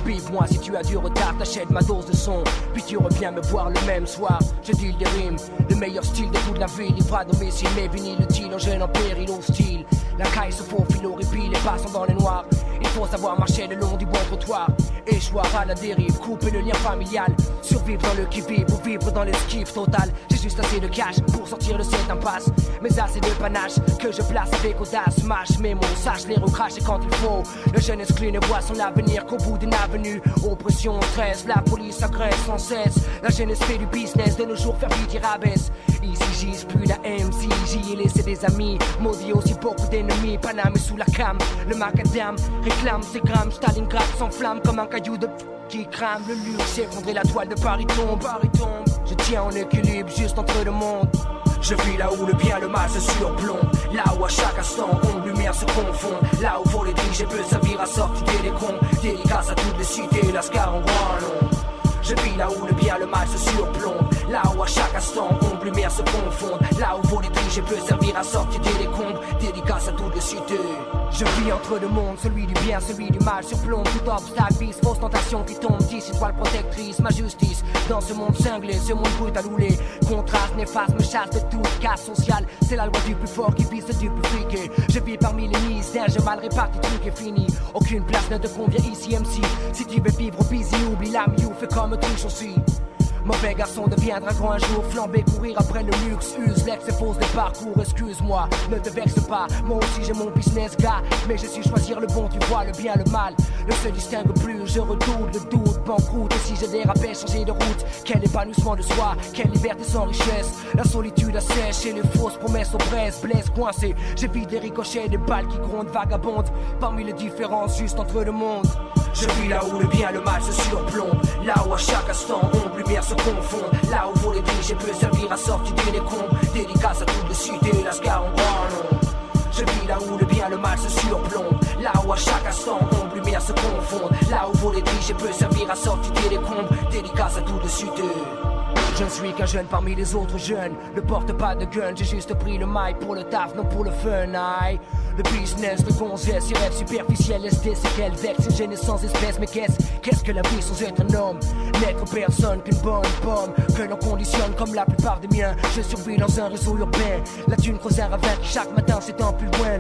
Bip-moi si tu as du retard, t'achètes ma dose de son. Puis tu reviens me voir le même soir. Je deal des rimes, le meilleur style de toute la ville. Livre à domicile, mais vinyle le deal, un jeune en péril hostile. La caille se faufile au répit, les passants dans les noirs. Il faut savoir marcher le long du bon trottoir. Échoir à la dérive, couper le lien familial. Survivre dans le qui-vive ou vivre dans l'esquive totale. J'ai juste assez de cash pour sortir de cette impasse. Mais assez de panache que je place avec audace. Mâche mes mots, sache les recracher quand il faut. Le jeune exclu ne voit son avenir qu'au bout d'une avenue. Oppression, stress, la police agresse sans cesse. La jeunesse fait du business, de nos jours faire vite rabaisse. Ici j'ise plus la MC, j'y ai laissé des amis. Maudit aussi beaucoup d'ennemis, Paname sous la cam. Le macadam réclame ses grammes. Stalingrad s'enflamme comme un caillou de qui crame. Le luxe effondré, la toile de Paris tombe. Je tiens en équilibre juste entre deux mondes. Je vis là où le bien et le mal se surplombent. Là où à chaque instant ombre lumière se confondent. Là où pour les dirigés peut servir à sortir des décombres. Dédicace à toutes les cités, Lascar en grand nom. Je vis là où le bien et le mal se surplombent. Là où à chaque instant ombre lumière se confondent. Là où pour les dirigés peut servir à sortir des décombres. Dédicace à toutes les cités. Je vis entre deux mondes, celui du bien, celui du mal. Surplombe tout obstacle, vice, fausse tentation qui tombe. 10 étoiles protectrices, ma justice. Dans ce monde cinglé, ce monde brut à louler. Contraste néfaste me chasse de toute casse sociale. C'est la loi du plus fort qui vise du plus friqué. Je vis parmi les mystères, je mal réparti, truc est fini. Aucune place ne te convient ici MC. Si tu veux vivre busy, oublie l'âme, you fais comme triche aussi. Mauvais garçon deviendra grand un jour, flamber, courir après le luxe, use l'ex et fausse des parcours, excuse-moi, ne te vexe pas, moi aussi j'ai mon business gars, mais je suis choisir le bon, tu vois le bien, le mal, ne se distingue plus, je redoute le doute, banqueroute, et si je dérapais, changer de route, quel épanouissement de soi, quelle liberté sans richesse, la solitude assèche et les fausses promesses oppressent, blesse coincé, j'évite les ricochets des balles qui grondent, vagabondent, parmi les différences juste entre le monde. Je vis là où le bien et le mal se surplombent. Là où à chaque instant ombre lumière se confondent. Là où pour les dirigés peut servir à sortir des décombres. Dédicace à toutes les cités, Lascar en grand nom. Je vis là où le bien et le mal se surplombent. Là où à chaque instant ombre lumière se confondent. Là où pour les dirigés peut servir à sortir des décombres. Dédicace à toutes les cités. Je ne suis qu'un jeune parmi les autres jeunes. Ne porte pas de gun, j'ai juste pris le mic pour le taf, non pour le fun, aïe. Le business de gonzesse, ses rêves superficiels, SD, c'est qu'elle vexe, une jeunesse sans espèce. Mais qu'est-ce que la vie sans être un homme? N'être personne qu'une bonne pomme, que l'on conditionne comme la plupart des miens. Je survis dans un réseau urbain, la thune creuse un ravin qui chaque matin s'étend plus loin.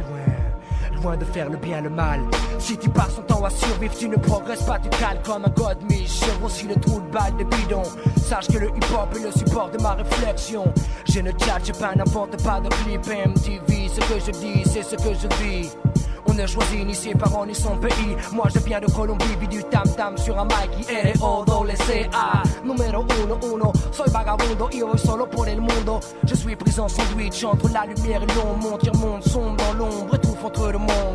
Loin de faire le bien et le mal. Si tu passes ton temps à survivre, tu ne progresses pas, tu cales comme un godmiche. Je grossis le trou de balle de bidon. Sache que le hip-hop est le support de ma réflexion. Je ne tchatche pas, n'invente pas de clip MTV. Ce que je dis, c'est ce que je vis. On ne choisit ni ses parents ni son pays. Moi je viens de Colombie, vis du tam-tam sur un mic y R-O-C-A. Numéro uno, soy vagabundo, io voy solo por el mundo. Je suis pris en sandwich entre la lumière et l'ombre. Mon tiers-monde sombre dans l'ombre, étouffe entre le monde.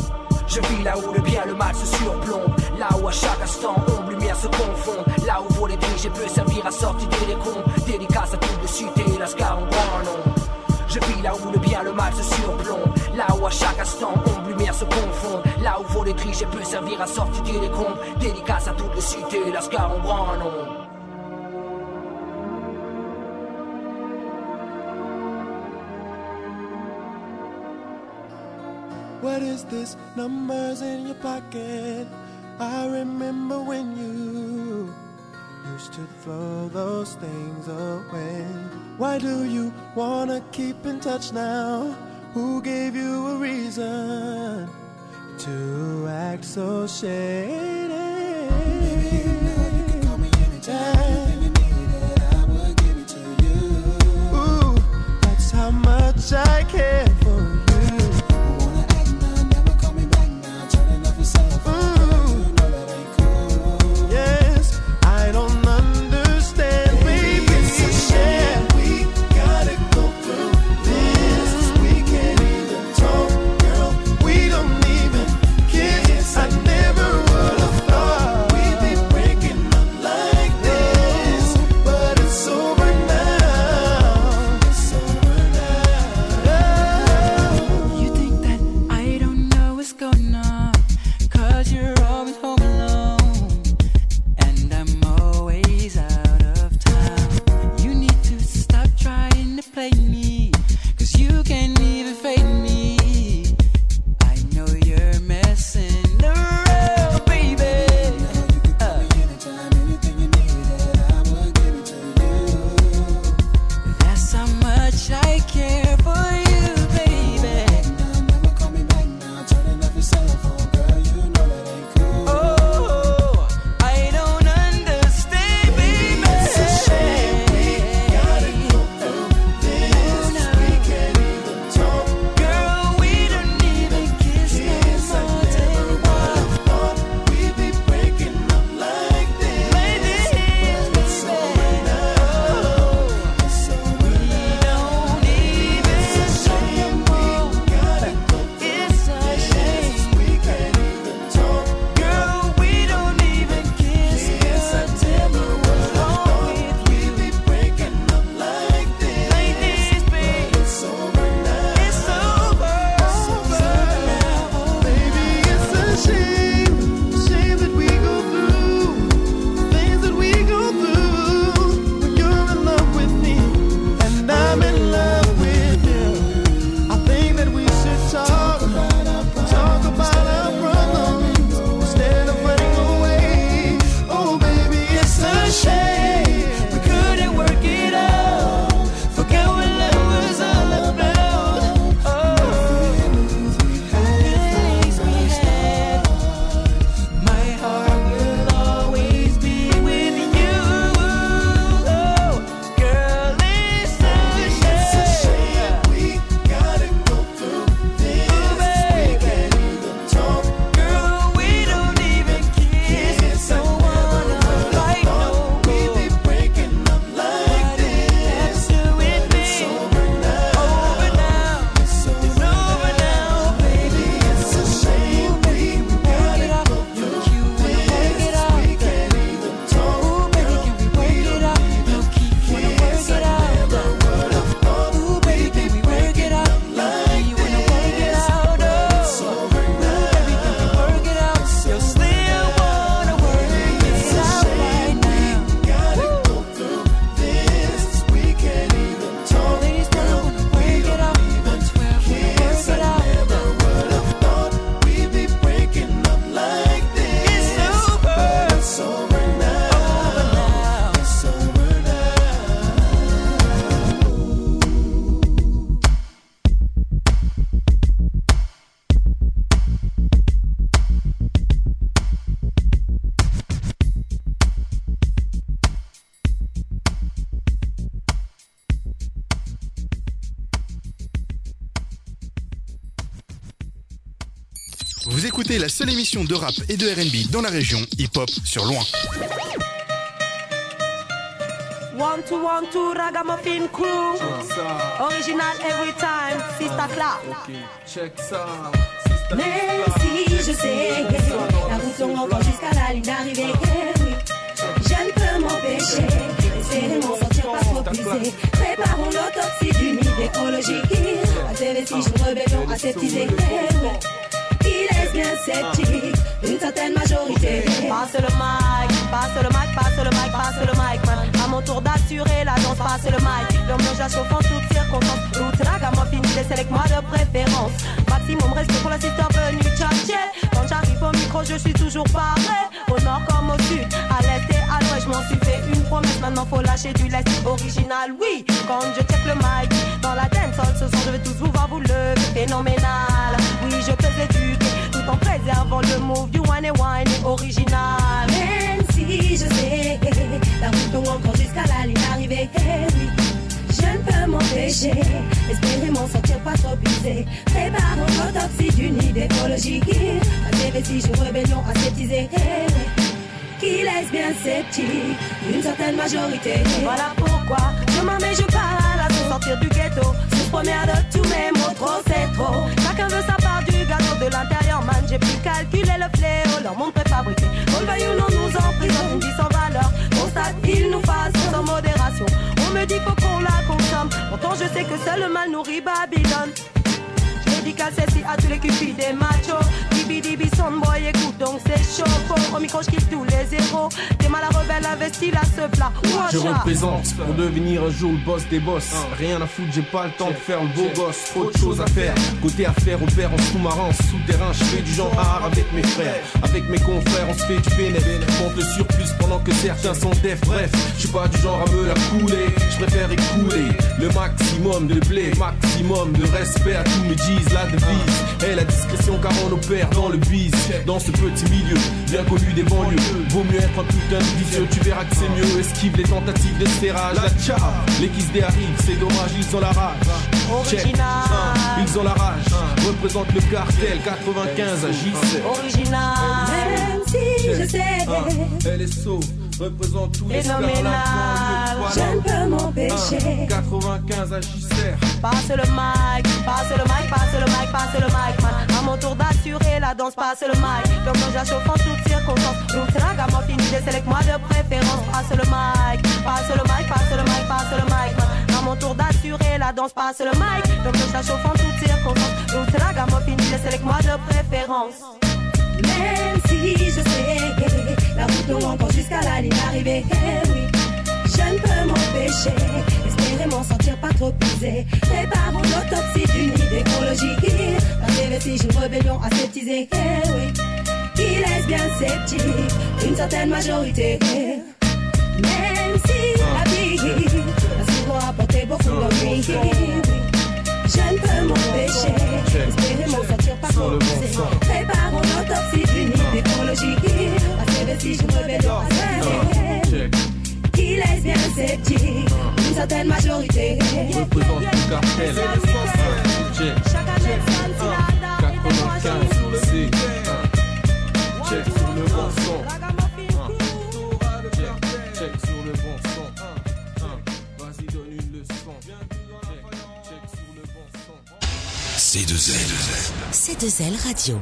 Je vis là où le bien et le mal se surplombent. Là où à chaque instant ombre lumière se confondent. Là où pour les dirigés peut servir à sortir des décombres. Dédicace à toutes les cités, Lascar en grand nom. Je vis là où le bien et le mal se surplombent. Là où à chaque instant ombre lumière se confondent. Là où pour les dirigés peut servir à sortir des décombres. Dédicace à toutes les cités, Lascar en grand nom.
What is this? Numbers in your pocket. I remember when you used to throw those things away. Why do you wanna keep in touch now? Who gave you a reason to act so shady? Maybe you know you can call me anytime. Anything you needed, I would give it to you. Ooh, that's how much I care for you. I never would have thought
Vous écoutez la seule émission de rap et de R&B dans la région, Hip Hop sur Loin.
1-2-1-2 Ragamuffin Crew. Original every time, Sister Clap.
Ok, check ça.
Même si je sais la route longue encore jusqu'à la ligne d'arrivée, je ne peux m'empêcher d'essayer de m'en sortir pas trop puisé. Préparons l'autopsie d'une idée écologique. À TV si je rébellion aseptisée. Il est bien sceptique, une certaine majorité.
Passe le mic, passe le mic, passe le mic, passe le mic, man. À mon tour d'assurer la danse, passe le mic. L'ambiance la chauffe en toutes circonstances. Route Ragamuffin, c'est avec moi de préférence. Maximum respect pour la sister venue tchatcher. Quand j'arrive au micro, je suis toujours pareil. Au nord comme au sud, à l'est et à l'ouest, je m'en suis fait une promesse. Maintenant faut lâcher du lest original, oui. Quand je check le mic, dans la dancehall, ce soir je vais tous vous voir vous lever. Phénoménal, oui je peux éduquer, tout en préservant le move du one and wine original.
Même si je sais la route longue encore jusqu'à la ligne d'arrivée, oui. Je ne peux m'empêcher, espérer m'en sortir pas trop usé. Préparons l'autopsie d'une idée écologique. À TV si je rébellion aseptisée, qui laisse bien sceptique une certaine majorité.
Voilà pourquoi je m'en mets, je parle à se sortir du ghetto. Sous première de tous mes mots, trop c'est trop. Chacun veut sa part du gâteau de l'intérieur, man. J'ai pu calculer le fléau, leur monde préfabriqué. On le veuille ou non, nous emprisonne une vie sans valeur. Constate, il nous fasse sans modération. On me dit faut qu'on la consomme, pourtant je sais que seul le mal nourrit Babylone. Dédicace celle-ci à tous les cupides des machos. Dibi boy, écoute donc c'est chaud. Au micro je kiffe tous les héros. T'es mal à rebelle, investi là ce plat.
Je représente pour devenir un jour le boss des boss. Rien à foutre, j'ai pas le temps de faire le beau gosse. Trop de choses à faire, côté affaires, opère en sous-marin, en souterrain. Je fais du genre art avec mes frères. Avec mes confrères, on se fait du bénéfice. Compte le surplus pendant que certains sont def. Bref, je suis pas du genre à me la couler. Je préfère écouler le maximum de blé, maximum de respect à tous mes G's. La devise et la discrétion car on opère dans le biz. Dans ce petit milieu bien connu des banlieues, vaut mieux être un putain de vicieux. Tu verras que c'est mieux, esquive les tentatives de serrage. La tcha, les XD arrivent, c'est dommage, ils ont la rage. Check, ils ont la rage. Représente le cartel 95 à JC.
Original.
Même si je sais
LSO représente tous les stars.
Je ne peux m'empêcher
95 à JC.
Passe le mic, passe le mic, passe le mic, passe le mic, man. À mon tour d'assurer la danse, passe le mic. L'ambiance la chauffe en toutes circonstances. Route Ragamuffin, c'est avec moi de préférence. Passe le mic, passe le mic, passe le mic, passe le mic, man. À mon tour d'assurer la danse, passe le mic. L'ambiance la chauffe en toutes circonstances. Route Ragamuffin, c'est avec moi de préférence.
Même si je sais la route longue encore jusqu'à la ligne d'arrivée, oui. Je ne peux m'empêcher, espérer m'en sortir pas trop usé. Préparons l'autopsie d'une idée écologique. La TV si une rébellion aseptisée, oui. Qui laisse bien sceptique une certaine majorité. Même si la vie a souvent apporté beaucoup d'ennuis, je ne peux m'empêcher, espérer m'en sortir pas trop usé. Préparons l'autopsie d'une idée écologique. La TV si une rébellion aseptisée, qui laisse bien sceptique une certaine majorité.
Représente le cartel.
Chaque année,
95, c'est check sur le bon son. Check sur le bon son. Vas-y, donne une leçon. Check sur le bon son.
C2L Radio.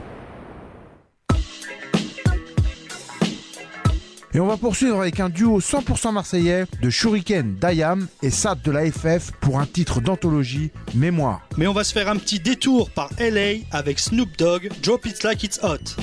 Et on va poursuivre avec un duo 100% marseillais de Shuriken, Dayam et Sad de la FF pour un titre d'anthologie, Mémoire.
Mais on va se faire un petit détour par LA avec Snoop Dogg, Drop It Like It's Hot.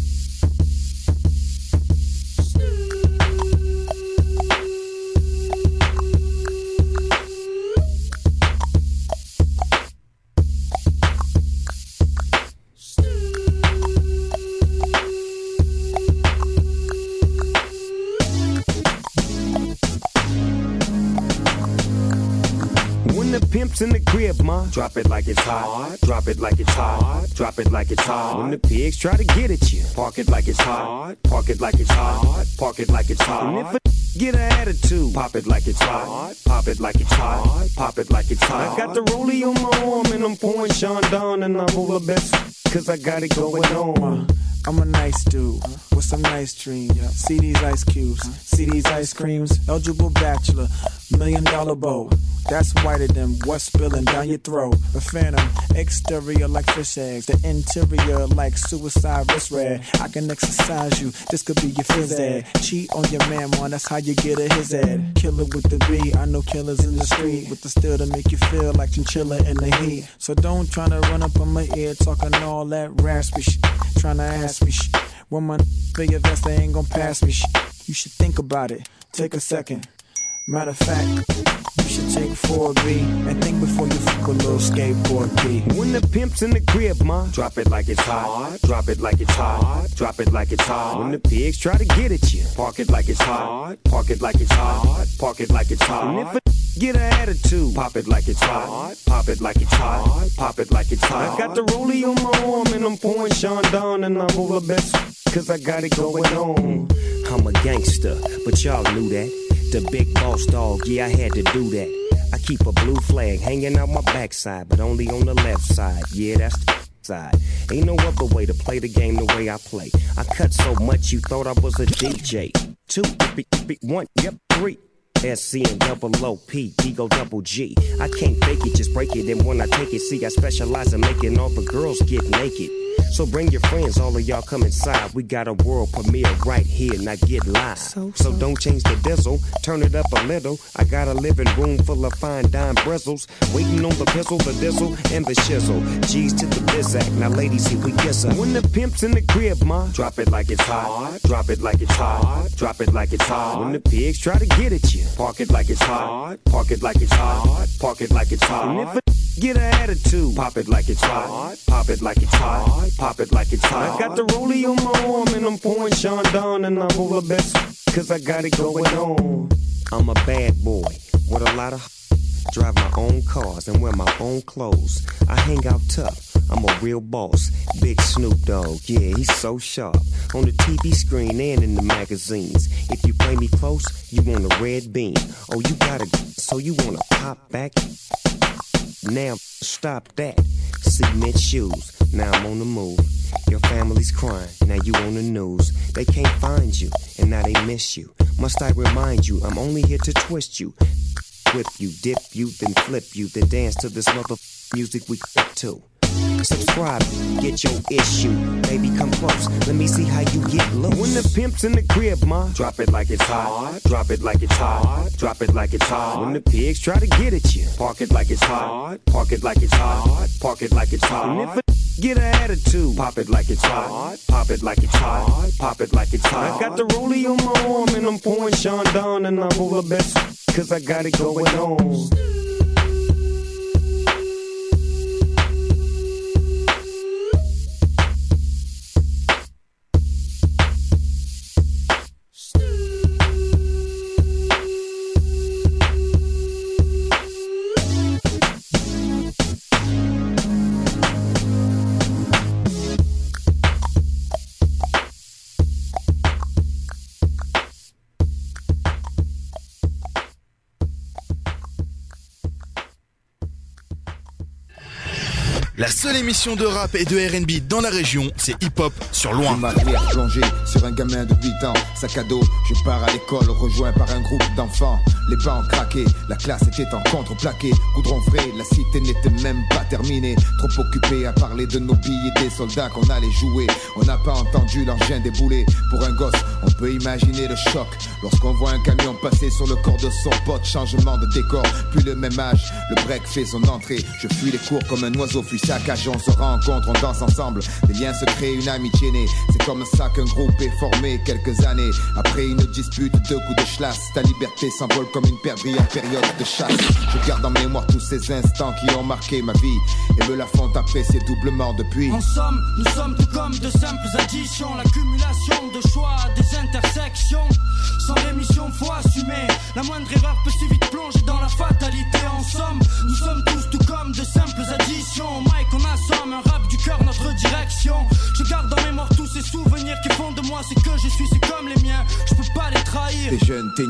Pimps in the crib, ma. Drop it like it's hot. Drop it like it's hot. Drop it like it's hot. When the pigs try to get at you, park it like it's hot. Park it like it's hot. Park it like it's hot. And if a get an attitude, pop it like it's hot. Pop it like it's hot. Pop it like it's hot. I got the rollie on my arm and I'm pouring Sean down and I'm all the best. cause I got it going on.
I'm a nice dude with some nice dreams. See these ice cubes, see these ice creams. Eligible bachelor, $1 million bow. That's whiter than what's spilling down your throat. A phantom, exterior like fish eggs, the interior like suicide wrist red. I can exercise you, this could be your phys ed. Cheat on your man, man, that's how you get a his ed. Killer with the B, I know killers in the street with the steel to make you feel like chinchilla in the heat. So don't try to run up on my ear talking all that raspy shit, trying to ask me shit. When my big vest, they ain't gon' pass me shit. You should think about it, take a second. Matter of fact, you should take 4B and think before you fuck a little skateboard B.
When the pimp's in the crib, ma, drop it like it's hot. Drop it like it's hot. Drop it like it's hot. When the pigs try to get at you, park it like it's hot. Park it like it's hot. Park it like it's hot. And if a get an attitude, pop it like it's hot. Pop it like it's hot. Pop it like it's hot. I got the rollie on my arm and I'm pouring Sean down and I'm over best cause I got it going on. I'm a gangster, but y'all knew that. The big boss dog, yeah, I had to do that. I keep a blue flag hanging out my backside, but only on the left side. Yeah, that's the side. Ain't no other way to play the game the way I play. I cut so much you thought I was a DJ. 2, 1, yep, 3. SC&OOP, Digo double G. I can't fake it, just break it. And when I take it, see, I specialize in making all the girls get naked. So bring your friends, all of y'all come inside. We got a world premiere right here, now get live. So don't change the diesel, turn it up a little. I got a living room full of fine dime bristles, waiting on the pistol, the diesel, and the shizzle. G's to the bizac, now ladies, here we kiss her. When the pimp's in the crib, ma, drop it like it's hot. Drop it like it's hot. Drop it like it's hot. When the pigs try to get at you, park it like it's hot. Park it like it's hot. Park it like it's hot. And if a get an attitude, pop it like it's hot. Pop it like it's hot. Pop it like it's hot. I got the rollie on my arm and I'm pouring Sean down and I'm over best cause I got it going on. I'm a bad boy with a lot of drive my own cars and wear my own clothes. I hang out tough. I'm a real boss. Big Snoop Dogg, yeah, he's so sharp. On the TV screen and in the magazines. If you play me close, you want a red beam. Oh, you gotta, so you wanna pop back? Now, stop that. Cement shoes, now I'm on the move. Your family's crying, now you on the news. They can't find you, and now they miss you. Must I remind you, I'm only here to twist you. Whip you, dip you, then flip you, then dance to this mother music we clip to. Subscribe, get your issue. Baby, come close, let me see how you get loose. When the pimp's in the crib, ma, drop it like it's hot. Drop it like it's hot. Drop it like it's hot. When the pigs try to get at you, park it like it's hot. Park it like it's hot. Park it like it's hot. And if a get an attitude, pop it like it's hot. Pop it like it's hot. Pop it like it's hot. I got the rollie on my arm and I'm pouring Sean down and I'm over best cause I got it going on.
La seule émission de rap et de R&B dans la région, c'est Hip Hop sur Loin.
Ma carrière plongée sur un gamin de 8 ans. Sac à dos, je pars à l'école, rejoint par un groupe d'enfants. Les bancs craqués, la classe était en contreplaqué. Goudron frais, la cité n'était même pas terminée. Trop occupé à parler de nos billets des soldats qu'on allait jouer. On n'a pas entendu l'engin débouler. Pour un gosse, on peut imaginer le choc lorsqu'on voit un camion passer sur le corps de son pote. Changement de décor, puis le même âge. Le break fait son entrée. Je fuis les cours comme un oiseau fuit sa cage. On se rencontre, on danse ensemble. Des liens se créent, une amitié née. C'est comme ça qu'un groupe est formé quelques années. Après une dispute, 2 coups de chlasse. Ta liberté s'envole comme une perdrix en période de chasse. Je garde en mémoire tous ces instants qui ont marqué ma vie et me la font apprécier doublement depuis.
En somme, nous sommes tout comme de simples additions. L'accumulation de choix, des intersections. Sans rémission, faut assumer. La moindre erreur peut si vite plonger dans la fatalité. En somme, nous sommes tous tout comme de simples additions. Mike, on assomme un rap du cœur, notre direction. Je garde en mémoire tous ces souvenirs qui font de moi ce que je suis, c'est comme les miens. Je peux pas les trahir.
T'es jeune, t'es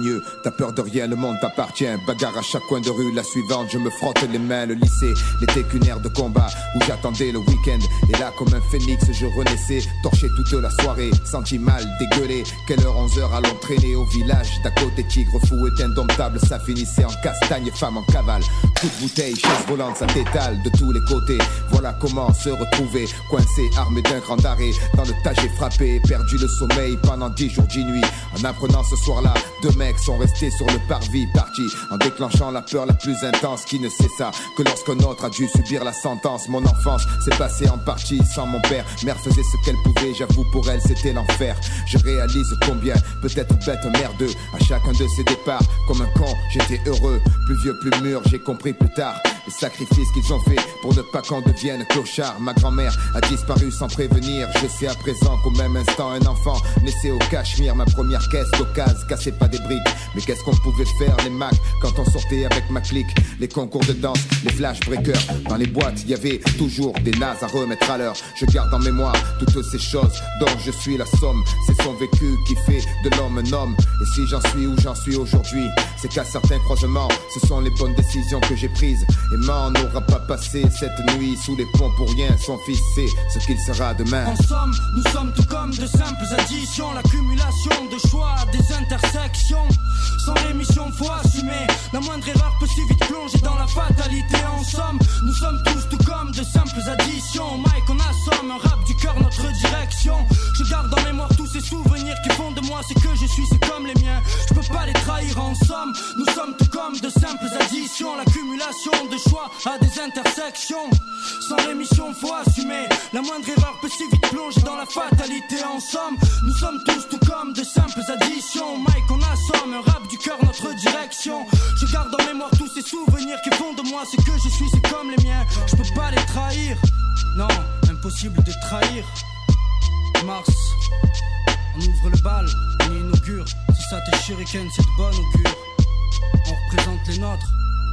mieux. T'as peur de rien, le monde t'appartient. Bagarre à chaque coin de rue, la suivante, je me frotte les mains. Le lycée n'était qu'une aire de combat où j'attendais le week-end. Et là, comme un phénix, je renaissais, torché toute la soirée, senti mal, dégueulé. Quelle heure, 11 heures, allons traîner au village d'à côté. Tigre fou est indomptable, ça finissait en castagne, femme en cavale. Coup de bouteille, chaise volante, ça t'étale de tous les côtés. Voilà comment se retrouver, coincé, armé d'un grand arrêt. Dans le tas j'ai frappé, perdu le sommeil pendant 10 jours, 10 nuits. En apprenant ce soir-là, 2 mecs sont restés sur le parvis, partis en déclenchant la peur la plus intense qui ne cessa que lorsqu'un autre a dû subir la sentence. Mon enfance s'est passée en partie sans mon père. Mère faisait ce qu'elle pouvait, j'avoue pour elle c'était l'enfer. Je réalise combien, peut-être bête, merdeux, à chacun de ses départs. Comme un con, j'étais heureux, plus vieux, plus mûr, j'ai compris plus tard les sacrifices qu'ils ont fait pour ne pas qu'on devienne clochard. Ma grand-mère a disparu sans prévenir. Je sais à présent qu'au même instant un enfant naissait au Cachemire. Ma première caisse d'occasion cassait pas des briques. Mais qu'est-ce qu'on pouvait faire les Macs quand on sortait avec ma clique? Les concours de danse, les flash breakers. Dans les boîtes, il y avait toujours des nazes à remettre à l'heure. Je garde en mémoire toutes ces choses dont je suis la somme. C'est son vécu qui fait de l'homme un homme. Et si j'en suis où j'en suis aujourd'hui, c'est qu'à certains croisements, ce sont les bonnes décisions que j'ai prises. Et m'en n'aura pas passé cette nuit sous les ponts pour rien. Son fils sait ce qu'il sera demain.
En somme, nous sommes tout comme de simples additions. L'accumulation de choix, des intersections. Sans rémission, faut assumer. La moindre erreur peut si vite plonger dans la fatalité. En somme, nous sommes tous tout comme de simples additions. Mike, on assomme un rap du cœur, notre direction. Je garde en mémoire tous ces souvenirs qui font de moi ce que je suis, c'est comme les miens. Je peux pas les trahir. En somme, nous sommes tout comme de simples additions. L'accumulation de choix à des intersections. Sans rémission, faut assumer. La moindre erreur peut si vite plonger dans la fatalité. En somme, nous sommes tous tout comme de simples additions. Mike, on assomme un rap du cœur, notre direction. Je garde en mémoire tous ces souvenirs qui font de moi ce que je suis, c'est comme les miens. Je peux pas les trahir. Non, impossible de trahir. Mars, on ouvre le bal, on y inaugure. Si ça t'est shuriken, c'est de bonne augure. On représente les nôtres.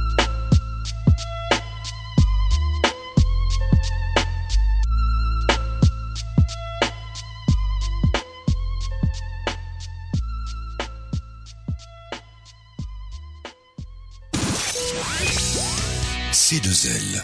C2L.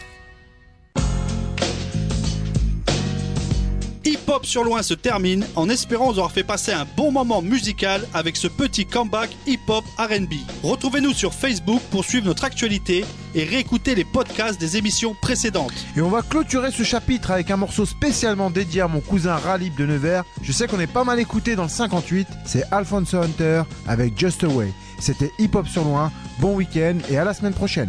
Hip-Hop sur loin se termine en espérant vous avoir fait passer un bon moment musical avec ce petit comeback hip-hop R&B. Retrouvez-nous sur Facebook pour suivre notre actualité et réécouter les podcasts des émissions précédentes.
Et on va clôturer ce chapitre avec un morceau spécialement dédié à mon cousin Ralib de Nevers. Je sais qu'on est pas mal écouté dans le 58, c'est Alphonso Hunter avec Just Away. C'était Hip-Hop sur loin, bon week-end et à la semaine prochaine.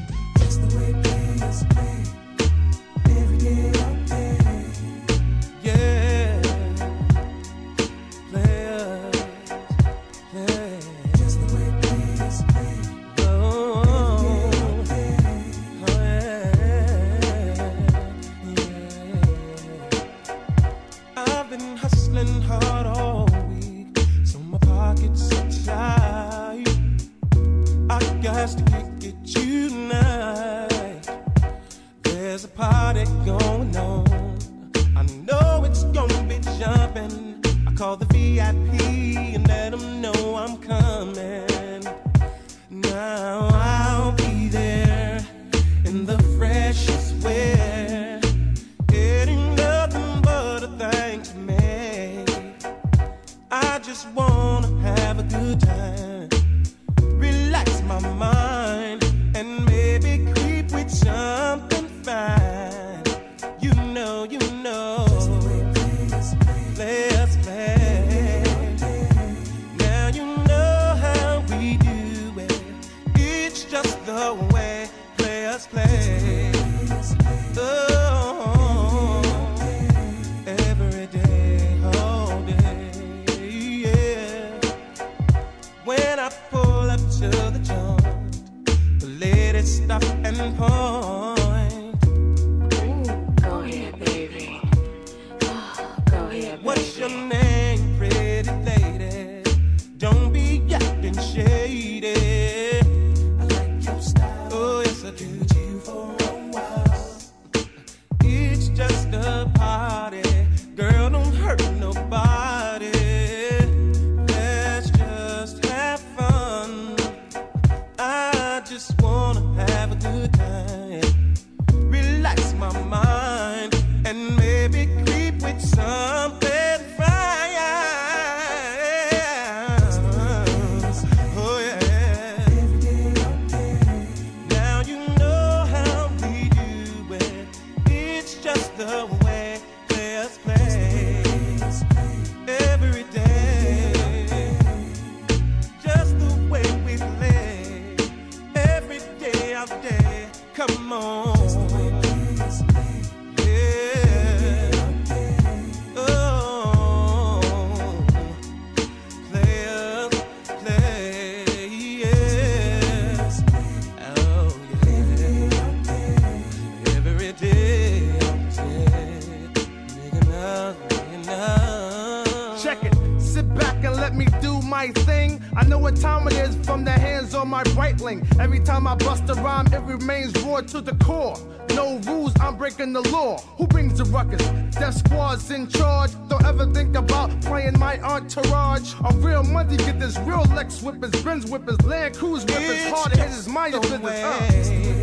Call the VIP and let them know I'm coming. Now I'll be there in the freshest wear. It ain't nothing but a thing to me. I just wanna have a good time, relax my mind, and maybe creep with something fine. You know, let's play. Now you know how we do it. It's just the way players play. Oh, every day, all day, yeah. When I pull up to the joint, the ladies stop and point.
Go ahead, baby. Go ahead, baby.
What's your name, pretty lady? Don't be acting shady. I like your style. Oh, yes, I do. You for a while. come on. Yeah. Oh, players, players. Oh, yeah. Every day, check it. Sit back and let me do my thing. I know what time it is from the hands on my Breitling. Every time I bust a rhyme, it remains raw to the core. No rules, I'm breaking the law. Who brings the ruckus? Death Squad's in charge. Don't ever think about playing my entourage. A real money get this real Lex whippers, Benz whippers, Land Cruise whippers, hard hitters, Maya business.